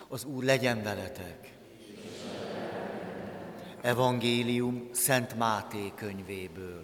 Az Úr legyen veletek. Evangélium Szent Máté könyvéből.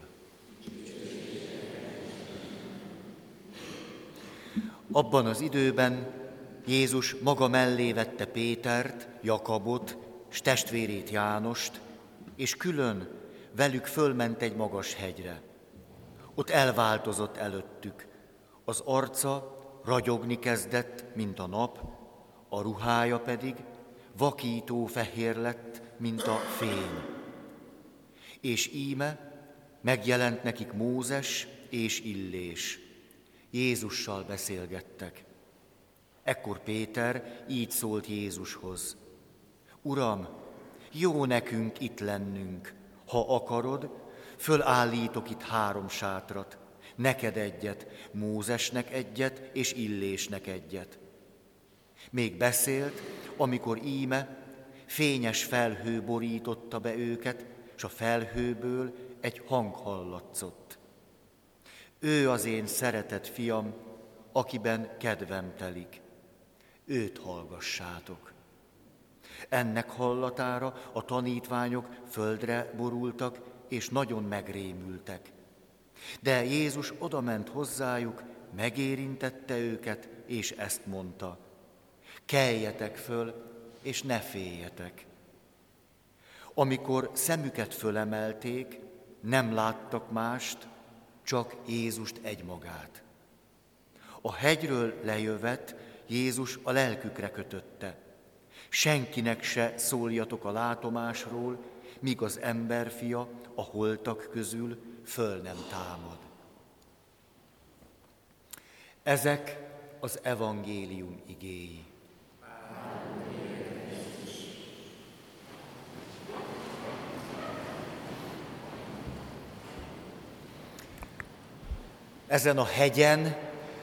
Abban az időben Jézus maga mellé vette Pétert, Jakabot, s testvérét Jánost, és külön velük fölment egy magas hegyre. Ott elváltozott előttük. Az arca ragyogni kezdett, mint a nap, a ruhája pedig vakító fehér lett, mint a fény. És íme megjelent nekik Mózes és Illés. Jézussal beszélgettek. Ekkor Péter így szólt Jézushoz: Uram, jó nekünk itt lennünk. Ha akarod, fölállítok itt 3 sátrat. Neked egyet, Mózesnek egyet, és Illésnek egyet. Még beszélt, amikor íme fényes felhő borította be őket, s a felhőből egy hang hallatszott. Ő az én szeretett fiam, akiben kedvem telik. Őt hallgassátok. Ennek hallatára a tanítványok földre borultak, és nagyon megrémültek. De Jézus odament hozzájuk, megérintette őket, és ezt mondta: keljetek föl, és ne féljetek. Amikor szemüket fölemelték, nem láttak mást, csak Jézust egymagát. A hegyről lejövet Jézus a lelkükre kötötte: senkinek se szóljatok a látomásról, míg az emberfia a holtak közül föl nem támad. Ezek az evangélium igéi. Ezen a hegyen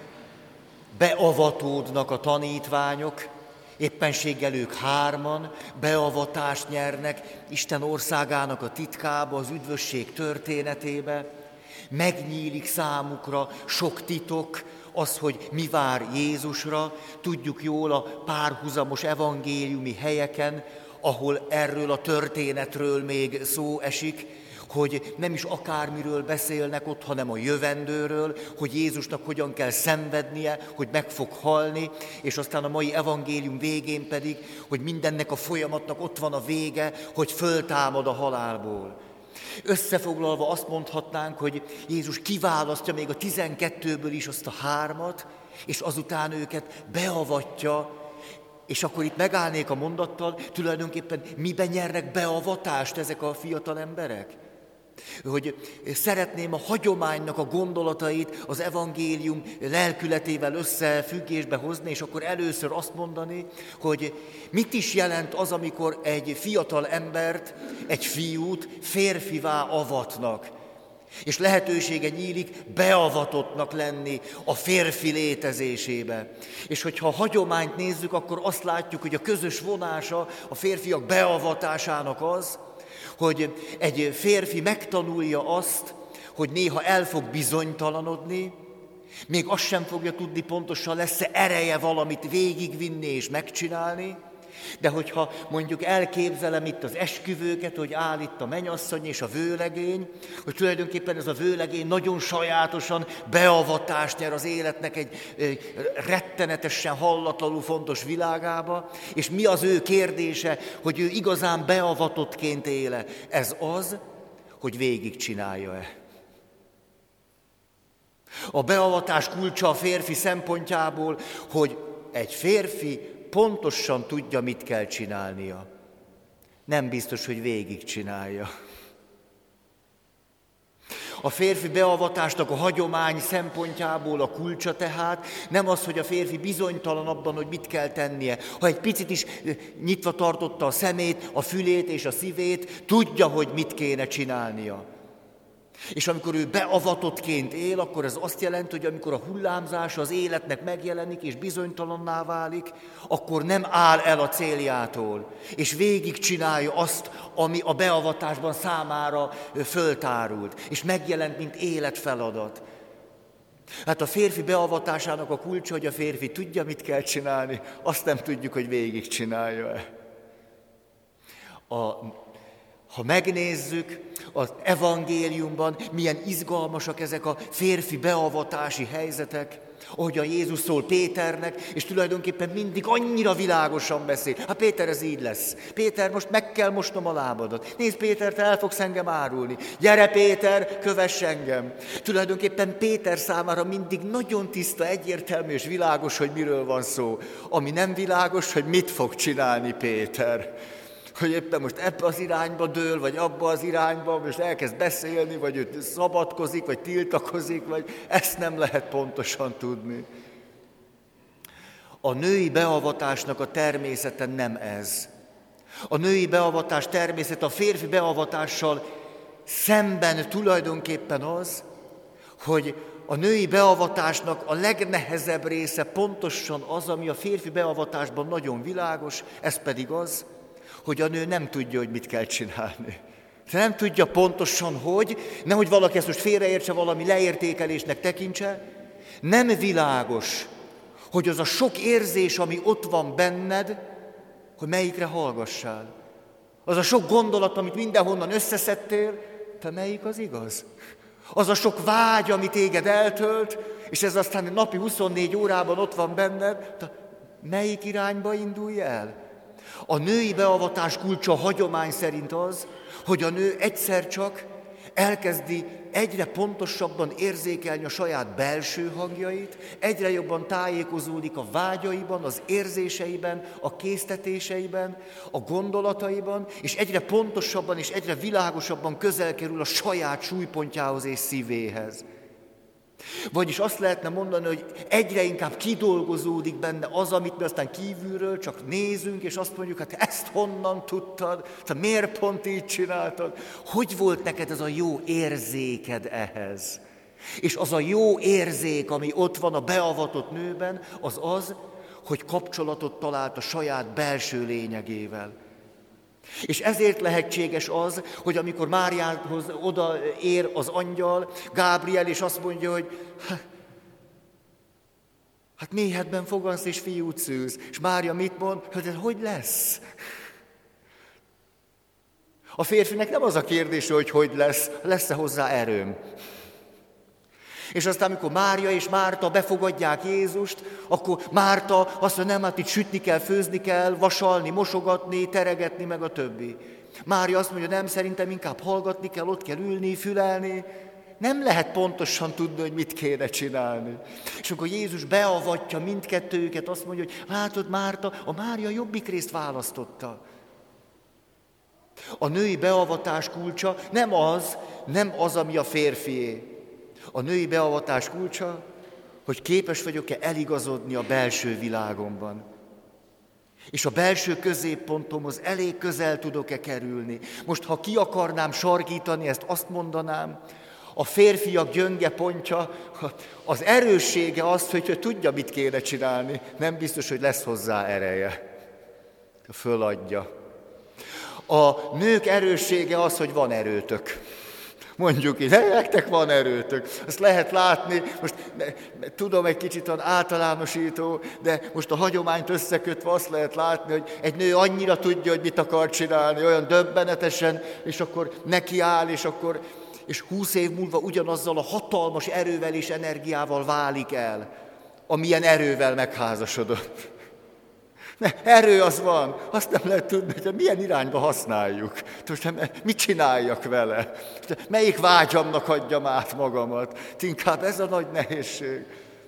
beavatódnak a tanítványok, éppenséggel ők 3 beavatást nyernek Isten országának a titkába, az üdvösség történetébe. Megnyílik számukra sok titok, az, hogy mi vár Jézusra. Tudjuk jól a párhuzamos evangéliumi helyeken, ahol erről a történetről még szó esik, hogy nem is akármiről beszélnek ott, hanem a jövendőről, hogy Jézusnak hogyan kell szenvednie, hogy meg fog halni, és aztán a mai evangélium végén pedig, hogy mindennek a folyamatnak ott van a vége, hogy föltámad a halálból. Összefoglalva azt mondhatnánk, hogy Jézus kiválasztja még a 12-ből is azt a 3, és azután őket beavatja, és akkor itt megállnék a mondattal, tulajdonképpen miben nyernek beavatást ezek a fiatal emberek? Hogy szeretném a hagyománynak a gondolatait az evangélium lelkületével összefüggésbe hozni, és akkor először azt mondani, hogy mit is jelent az, amikor egy fiatal embert, egy fiút férfivá avatnak, és lehetősége nyílik beavatottnak lenni a férfi létezésébe. És hogyha a hagyományt nézzük, akkor azt látjuk, hogy a közös vonása a férfiak beavatásának az, hogy egy férfi megtanulja azt, hogy néha el fog bizonytalanodni, még azt sem fogja tudni pontosan, lesz-e ereje valamit végigvinni és megcsinálni, de hogyha mondjuk elképzelem itt az esküvőket, hogy áll itt a mennyasszony és a vőlegény, hogy tulajdonképpen ez a vőlegény nagyon sajátosan beavatást nyer az életnek egy rettenetesen hallatlanul fontos világába, és mi az ő kérdése, hogy ő igazán beavatottként éle. Ez az, hogy végigcsinálja-e. A beavatás kulcsa a férfi szempontjából, hogy egy férfi pontosan tudja, mit kell csinálnia. Nem biztos, hogy végigcsinálja. A férfi beavatásnak a hagyomány szempontjából a kulcsa tehát nem az, hogy a férfi bizonytalan abban, hogy mit kell tennie. Ha egy picit is nyitva tartotta a szemét, a fülét és a szívét, tudja, hogy mit kéne csinálnia. És amikor ő beavatottként él, akkor ez azt jelenti, hogy amikor a hullámzása az életnek megjelenik és bizonytalanná válik, akkor nem áll el a céljától, és végigcsinálja azt, ami a beavatásban számára föltárult, és megjelent, mint életfeladat. Hát a férfi beavatásának a kulcsa, hogy a férfi tudja, mit kell csinálni, azt nem tudjuk, hogy végigcsinálja-e. Ha megnézzük az evangéliumban, milyen izgalmasak ezek a férfi beavatási helyzetek, ahogy a Jézus szól Péternek, és tulajdonképpen mindig annyira világosan beszél. Hát Péter, ez így lesz. Péter, most meg kell mosnom a lábadat. Nézd Péter, te el fogsz engem árulni. Gyere Péter, kövess engem. Tulajdonképpen Péter számára mindig nagyon tiszta, egyértelmű és világos, hogy miről van szó. Ami nem világos, hogy mit fog csinálni Péter. Hogy éppen most ebbe az irányba dől, vagy abba az irányba, most elkezd beszélni, vagy ő szabadkozik, vagy tiltakozik, vagy ezt nem lehet pontosan tudni. A női beavatásnak a természete nem ez. A női beavatás természete a férfi beavatással szemben tulajdonképpen az, hogy a női beavatásnak a legnehezebb része pontosan az, ami a férfi beavatásban nagyon világos, ez pedig az, hogy a nő nem tudja, hogy mit kell csinálni. Nem tudja pontosan, hogy, nehogy valaki ezt most félreértse, valami leértékelésnek tekintse, nem világos, hogy az a sok érzés, ami ott van benned, hogy melyikre hallgassál. Az a sok gondolat, amit mindenhonnan összeszedtél, te melyik az igaz? Az a sok vágy, ami téged eltölt, és ez aztán napi 24 órában ott van benned, te melyik irányba indulj el? A női beavatás kulcsa hagyomány szerint az, hogy a nő egyszer csak elkezdi egyre pontosabban érzékelni a saját belső hangjait, egyre jobban tájékozódik a vágyaiban, az érzéseiben, a késztetéseiben, a gondolataiban, és egyre pontosabban és egyre világosabban közel kerül a saját súlypontjához és szívéhez. Vagyis azt lehetne mondani, hogy egyre inkább kidolgozódik benne az, amit mi aztán kívülről csak nézünk, és azt mondjuk, hát ezt honnan tudtad? Te miért pont így csináltad? Hogy volt neked ez a jó érzéked ehhez? És az a jó érzék, ami ott van a beavatott nőben, az az, hogy kapcsolatot talált a saját belső lényegével. És ezért lehetséges az, hogy amikor Máriához odaér az angyal, Gábriel, és azt mondja, hogy hát méhedben fogansz és fiút szülsz. És Mária mit mond? Hogy lesz? A férfinek nem az a kérdése, hogy lesz, lesz-e hozzá erőm. És aztán, amikor Mária és Márta befogadják Jézust, akkor Márta azt mondja, nem, hát itt sütni kell, főzni kell, vasalni, mosogatni, teregetni, meg a többi. Mária azt mondja, nem, szerintem inkább hallgatni kell, ott kell ülni, fülelni. Nem lehet pontosan tudni, hogy mit kéne csinálni. És amikor Jézus beavatja mindkettőjüket, azt mondja, hogy látod, Márta, a Mária jobbik részt választotta. A női beavatás kulcsa nem az, ami a férfié. A női beavatás kulcsa, hogy képes vagyok-e eligazodni a belső világomban. És a belső középpontomhoz elég közel tudok-e kerülni. Most, ha ki akarnám sarkítani, ezt azt mondanám, a férfiak gyönge pontja, az erőssége az, hogy tudja, mit kéne csinálni. Nem biztos, hogy lesz hozzá ereje. Föladja. A nők erőssége az, hogy van erőtök. Mondjuk így, nektek van erőtök. Azt lehet látni, most tudom, egy kicsit általánosító, de most a hagyományt összekötve azt lehet látni, hogy egy nő annyira tudja, hogy mit akar csinálni, olyan döbbenetesen, és akkor nekiáll, és 20 év múlva ugyanazzal a hatalmas erővel és energiával válik el, amilyen erővel megházasodott. Erő az van, azt nem lehet tudni, hogy milyen irányba használjuk. Mit csináljak vele? Melyik vágyamnak adjam át magamat? Inkább ez a nagy nehézség.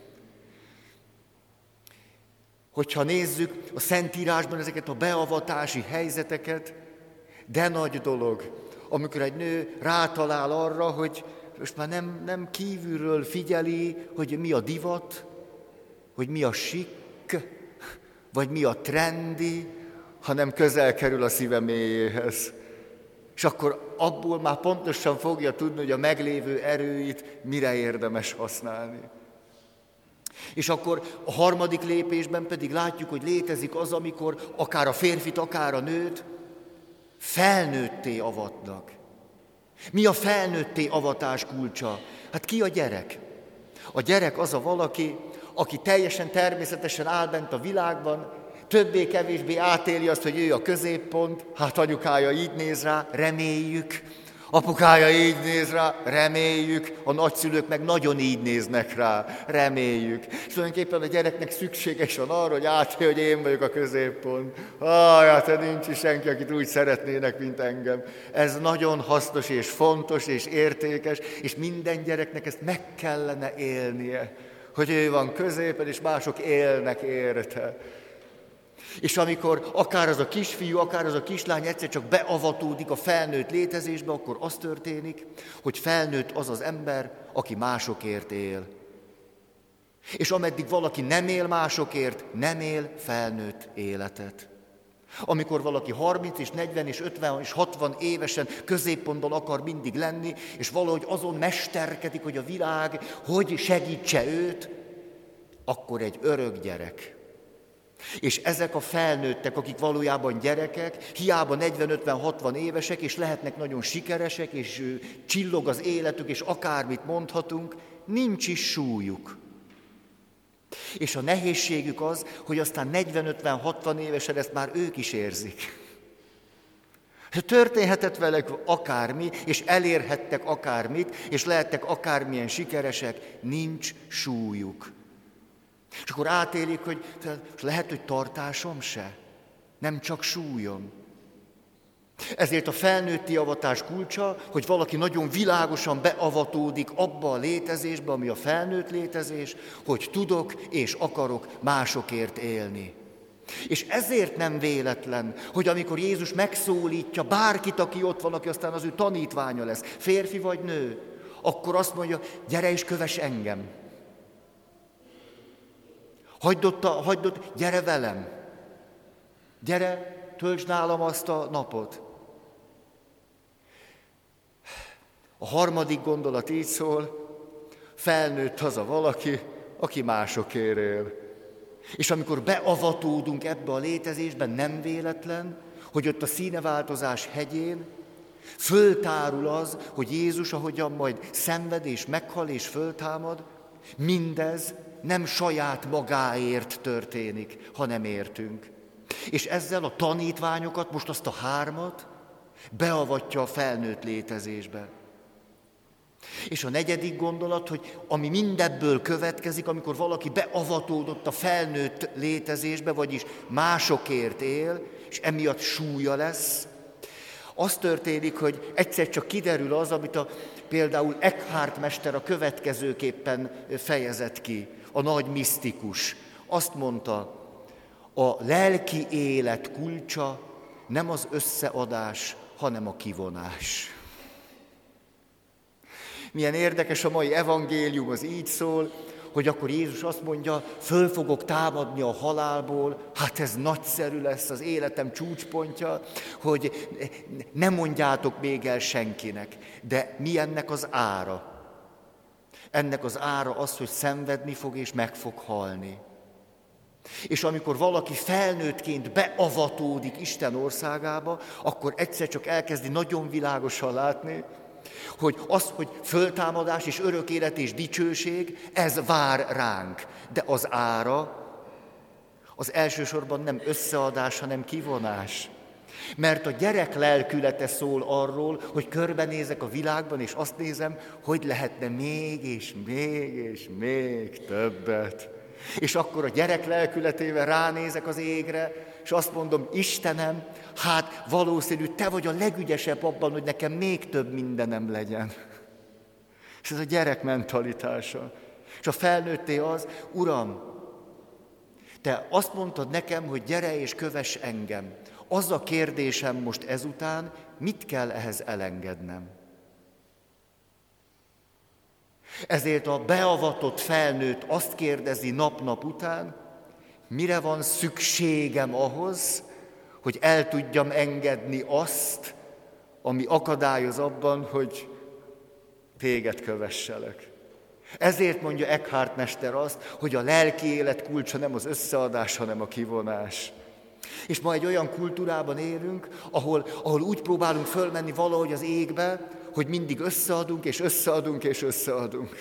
Hogyha nézzük a Szentírásban ezeket a beavatási helyzeteket, de nagy dolog, amikor egy nő rátalál arra, hogy most már nem kívülről figyeli, hogy mi a divat, hogy mi a sikk, vagy mi a trendi, hanem közel kerül a szíve mélyéhez. És akkor abból már pontosan fogja tudni, hogy a meglévő erőit mire érdemes használni. És akkor a harmadik lépésben pedig látjuk, hogy létezik az, amikor akár a férfit, akár a nőt felnőtté avatnak. Mi a felnőtté avatás kulcsa? Hát ki a gyerek? A gyerek az a valaki, aki teljesen természetesen áll bent a világban, többé-kevésbé átéli azt, hogy ő a középpont, hát anyukája így néz rá, reméljük, apukája így néz rá, reméljük, a nagyszülők meg nagyon így néznek rá, reméljük. És tulajdonképpen a gyereknek szükséges van arra, hogy átélje, hogy én vagyok a középpont. Hát nincs is senki, akit úgy szeretnének, mint engem. Ez nagyon hasznos és fontos és értékes, és minden gyereknek ezt meg kellene élnie, hogy ő van középen, és mások élnek érte. És amikor akár az a kisfiú, akár az a kislány egyszer csak beavatódik a felnőtt létezésbe, akkor az történik, hogy felnőtt az az ember, aki másokért él. És ameddig valaki nem él másokért, nem él felnőtt életet. Amikor valaki 30 és 40 és 50 és 60 évesen középpontban akar mindig lenni, és valahogy azon mesterkedik, hogy a világ hogy segítse őt, akkor egy örök gyerek. És ezek a felnőttek, akik valójában gyerekek, hiába 40-50-60 évesek, és lehetnek nagyon sikeresek, és csillog az életük, és akármit mondhatunk, nincs is súlyuk. És a nehézségük az, hogy aztán 40-50-60 évesen ezt már ők is érzik. Történhetett velük akármi, és elérhettek akármit, és lehettek akármilyen sikeresek, nincs súlyuk. És akkor átélik, hogy lehet, hogy tartásom se, nem csak súlyom. Ezért a felnőtti avatás kulcsa, hogy valaki nagyon világosan beavatódik abba a létezésbe, ami a felnőtt létezés, hogy tudok és akarok másokért élni. És ezért nem véletlen, hogy amikor Jézus megszólítja bárkit, aki ott van, aki aztán az ő tanítványa lesz, férfi vagy nő, akkor azt mondja, gyere és kövess engem. Hagyd ott, gyere velem. Gyere, töltsd nálam azt a napot. A harmadik gondolat így szól, felnőtt az a valaki, aki másokért él. És amikor beavatódunk ebbe a létezésben, nem véletlen, hogy ott a színeváltozás hegyén föltárul az, hogy Jézus, ahogyan majd szenved és meghal és föltámad, mindez nem saját magáért történik, hanem értünk. És ezzel a tanítványokat, most azt a 3 beavatja a felnőtt létezésbe. És a 4. gondolat, hogy ami mindebből következik, amikor valaki beavatódott a felnőtt létezésbe, vagyis másokért él, és emiatt súlya lesz, az történik, hogy egyszer csak kiderül az, amit például Eckhart mester a következőképpen fejezett ki, a nagy misztikus. Azt mondta, a lelki élet kulcsa nem az összeadás, hanem a kivonás. Milyen érdekes a mai evangélium, az így szól, hogy akkor Jézus azt mondja, föl fogok támadni a halálból, hát ez nagyszerű lesz, az életem csúcspontja, hogy ne mondjátok még el senkinek. De mi ennek az ára? Ennek az ára az, hogy szenvedni fog és meg fog halni. És amikor valaki felnőttként beavatódik Isten országába, akkor egyszer csak elkezdi nagyon világosan látni, hogy az, hogy föltámadás és örök élet és dicsőség, ez vár ránk. De az ára, az elsősorban nem összeadás, hanem kivonás. Mert a gyerek lelkülete szól arról, hogy körbenézek a világban, és azt nézem, hogy lehetne még és még és még többet. És akkor a gyerek lelkületével ránézek az égre, és azt mondom, Istenem, hát valószínű, te vagy a legügyesebb abban, hogy nekem még több mindenem legyen. És ez a gyerek mentalitása. És a felnőtté az, Uram, te azt mondtad nekem, hogy gyere és kövess engem. Az a kérdésem most ezután, mit kell ehhez elengednem? Ezért a beavatott felnőtt azt kérdezi nap-nap után, mire van szükségem ahhoz, hogy el tudjam engedni azt, ami akadályoz abban, hogy téged kövesselek. Ezért mondja Eckhart mester azt, hogy a lelki élet kulcsa nem az összeadás, hanem a kivonás. És ma egy olyan kultúrában élünk, ahol úgy próbálunk fölmenni valahogy az égbe, hogy mindig összeadunk, és összeadunk, és összeadunk.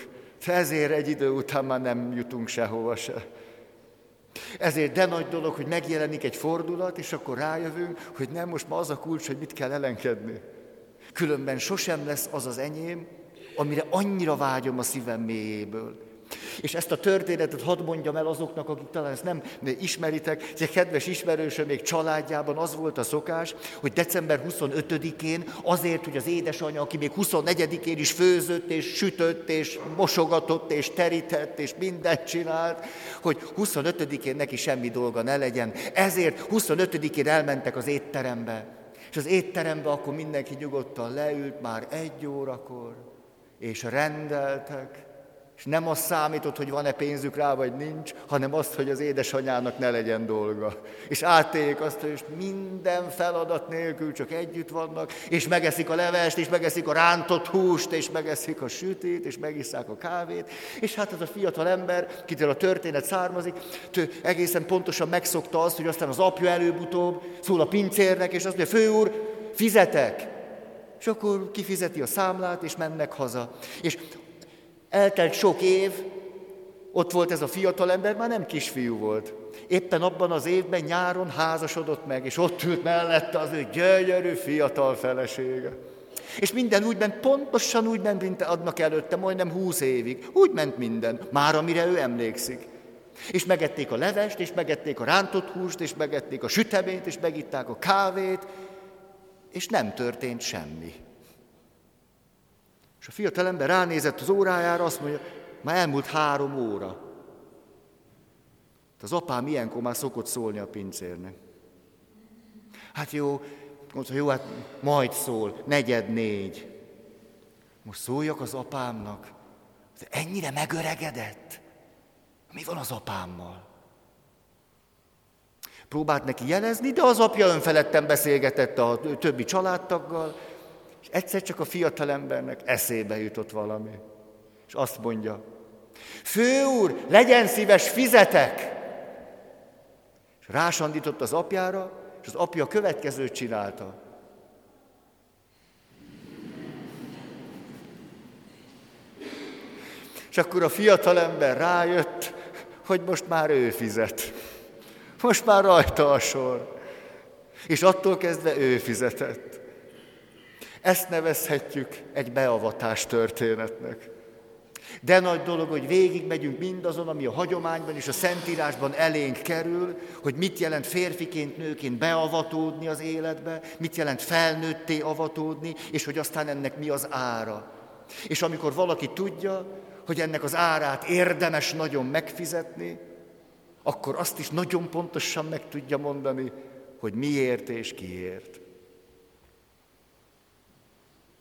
Ezért egy idő után már nem jutunk sehova se. Ezért de nagy dolog, hogy megjelenik egy fordulat, és akkor rájövünk, hogy nem, most ma az a kulcs, hogy mit kell elengedni. Különben sosem lesz az az enyém, amire annyira vágyom a szívem mélyéből. És ezt a történetet hadd mondjam el azoknak, akik talán ezt nem ismeritek, egy kedves ismerősöm még családjában az volt a szokás, hogy december 25-én azért, hogy az édesanyja, aki még 24-én is főzött, és sütött, és mosogatott, és terített, és mindent csinált, hogy 25-én neki semmi dolga ne legyen. Ezért 25-én elmentek az étterembe. És az étterembe akkor mindenki nyugodtan leült már 1 órakor, és rendeltek. És nem az számított, hogy van-e pénzük rá, vagy nincs, hanem azt, hogy az édesanyának ne legyen dolga. És átéljék azt, hogy minden feladat nélkül csak együtt vannak, és megeszik a levest, és megeszik a rántott húst, és megeszik a sütét, és megisszák a kávét. És hát ez a fiatal ember, kitől a történet származik, egészen pontosan megszokta azt, hogy aztán az apja előbb-utóbb szól a pincérnek, és azt mondja, fő úr, fizetek! És akkor kifizeti a számlát, és mennek haza. És eltelt sok év, ott volt ez a fiatalember, már nem kisfiú volt. Éppen abban az évben nyáron házasodott meg, és ott ült mellette az ő gyönyörű fiatal felesége. És minden úgy ment, pontosan úgy ment, mint adnak előtte, majdnem 20 évig. Úgy ment minden, már amire ő emlékszik. És megették a levest, és megették a rántott húst, és megették a süteményt, és megitták a kávét, és nem történt semmi. És a fiatalember ránézett az órájára, azt mondja, már elmúlt 3 óra. Az apám ilyenkor már szokott szólni a pincérnek. Hát jó, mondta, jó, hát majd szól, 3:45. Most szóljak az apámnak. De ennyire megöregedett. Mi van az apámmal? Próbált neki jelezni, de az apja önfeledten beszélgetett a többi családtaggal, és egyszer csak a fiatalembernek eszébe jutott valami. És azt mondja, fő úr, legyen szíves, fizetek! És rásandított az apjára, és az apja a következőt csinálta. És akkor a fiatalember rájött, hogy most már ő fizet. Most már rajta a sor. És attól kezdve ő fizetett. Ezt nevezhetjük egy beavatás történetnek. De nagy dolog, hogy végigmegyünk mindazon, ami a hagyományban és a Szentírásban elénk kerül, hogy mit jelent férfiként, nőként beavatódni az életbe, mit jelent felnőtté avatódni, és hogy aztán ennek mi az ára. És amikor valaki tudja, hogy ennek az árát érdemes nagyon megfizetni, akkor azt is nagyon pontosan meg tudja mondani, hogy miért és kiért.